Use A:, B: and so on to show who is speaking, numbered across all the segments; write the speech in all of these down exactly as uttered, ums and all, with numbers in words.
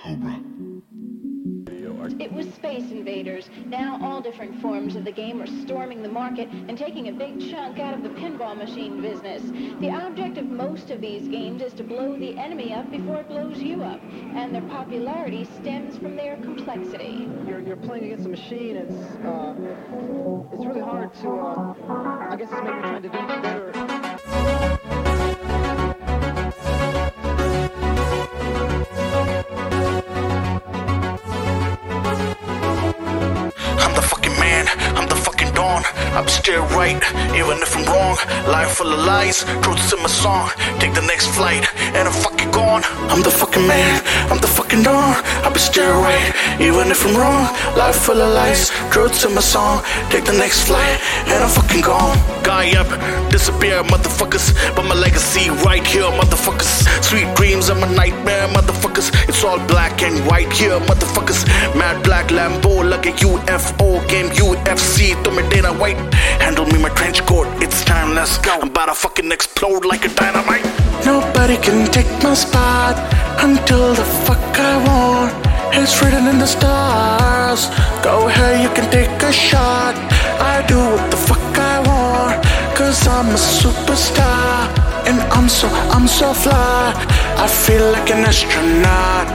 A: Cobra.
B: It was Space Invaders. Now all different forms of the game are storming the market and taking a big chunk out of the pinball machine business. The object of most of these games is to blow the enemy up before it blows you up, and their popularity stems from their complexity.
C: You're, you're playing against a machine. It's uh, it's really hard to, uh, I guess it's maybe trying to do better.
D: I'm still right, even if I'm wrong. Life full of lies, truth's in my song. Take the next flight, and I'm fucking gone. I'm the fucking man, I'm the fucking dawn. I'm still right, even if I'm wrong. Life full of lies, truth's in my song. Take the next flight, and I'm fucking gone. Guy up, disappear, motherfuckers. But my legacy right here, motherfuckers. Sweet dreams are my nightmare, motherfuckers. It's all black and white here, motherfuckers. Mad black Lambo, like a U F O game, U F C. To me Dana White, handle me my trench coat. It's time, let's go. I'm about to fucking explode like a dynamite. Nobody can take my spot until the fuck I want. It's written in the stars. Go ahead, you can take a shot. I do what the fuck I want, cause I'm a superstar. And I'm so, I'm so fly. I feel like an astronaut.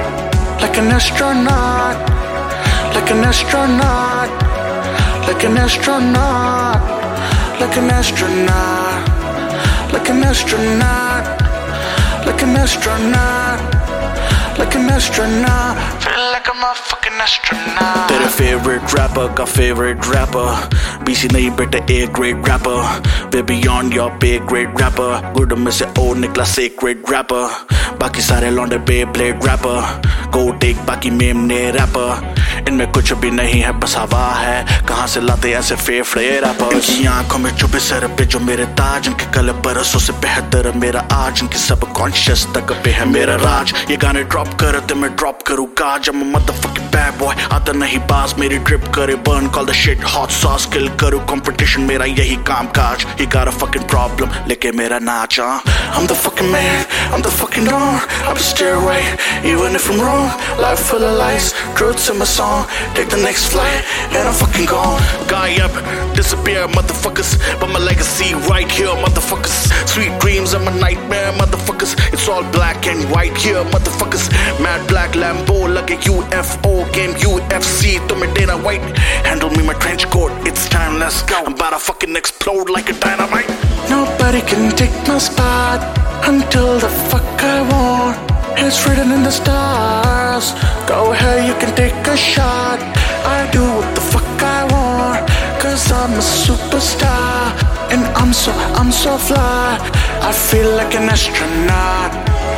D: Like an astronaut. Like an astronaut. Like an astronaut. Like an astronaut. Like an astronaut. Like an astronaut. Like an astronaut. Feel like I'm a fucking astronaut. तेरे favorite rapper का favorite rapper. B C नहीं बेटा A grade rapper. Way beyond your pay grade rapper. Good में से O निकला sacred rapper. बाकी सारे लौंडे Beyblade rapper. Go take बाकी मेम ने rapper. इनमें कुछ भी नहीं है बस हवा है. कहाँ से लाते ऐसे फेफड़े rapper. इनकी आंखों में चुभे सर पे जो मेरे ताज. इनके कल बरसों से बेहतर मेरा आज. इनकी subconscious तक पे है मेरा राज. ये गाने drop कर ते मैं drop करूँगा. I'm a motherfucking bad boy. आता नहीं बाज मेरी drip करे burn. Call the shit hot sauce. Kill करूँ competition मेरा यही काम काज. You got a fucking problem लेके मेरा नाच. I'm the fucking man, I'm the fucking dawn. I'm still right, even if I'm wrong. Life full of lies, truth's in my song. Take the next flight, and I'm fucking gone. Guy up, disappear, motherfuckers. But my legacy right here, motherfuckers. Sweet dreams are my nightmare, motherfuckers. It's all black and white here, motherfuckers. Mad black Lambo, like a U F O game, U F C. To me Dana White, handle me my trench coat. It's time, let's go. I'm about to fucking explode like a dynamite. Nobody can take my spot until the fuck I want. It's written in the stars. Go ahead, you can take a shot. I do what the fuck I want, cause I'm a superstar. And I'm so, I'm so fly. I feel like an astronaut.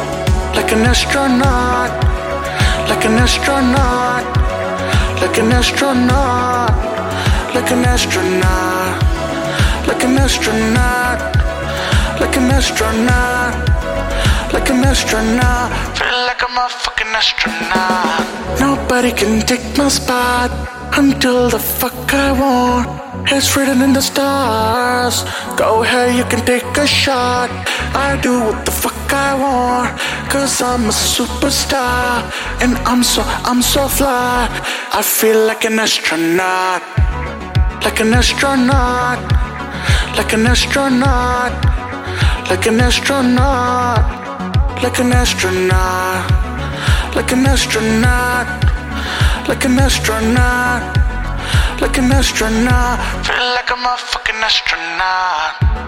D: Like an astronaut. Like an astronaut. Like an astronaut. Like an astronaut. Like an astronaut. Like an astronaut. Like an astronaut. Feel like I'm a fucking astronaut. Nobody can take my spot until the fuck I want. It's written in the stars. Go ahead, you can take a shot. I do what the fuck I want, cause I'm a superstar. And I'm so, I'm so fly. I feel like an astronaut. Like an astronaut. Like an astronaut. Like an astronaut. Like an astronaut. Like an astronaut. Like an astronaut. Like an astronaut. Feel like I'm a fucking astronaut.